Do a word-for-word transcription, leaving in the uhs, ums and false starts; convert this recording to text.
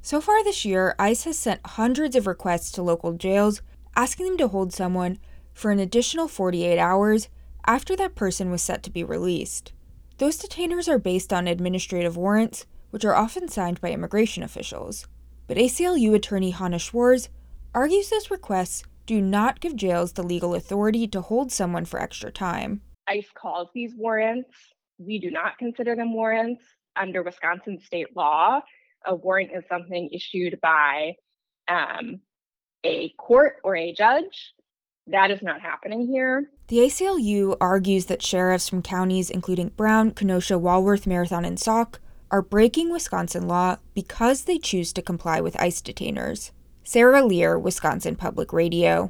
So far this year, ICE has sent hundreds of requests to local jails asking them to hold someone for an additional forty-eight hours after that person was set to be released. Those detainers are based on administrative warrants, which are often signed by immigration officials. But A C L U attorney Hannah Schwarz argues those requests do not give jails the legal authority to hold someone for extra time. ICE calls these warrants. We do not consider them warrants. Under Wisconsin state law, a warrant is something issued by um, a court or a judge. That is not happening here. The A C L U argues that sheriffs from counties including Brown, Kenosha, Walworth, Marathon, and Sauk are breaking Wisconsin law because they choose to comply with ICE detainers. Sarah Lear, Wisconsin Public Radio.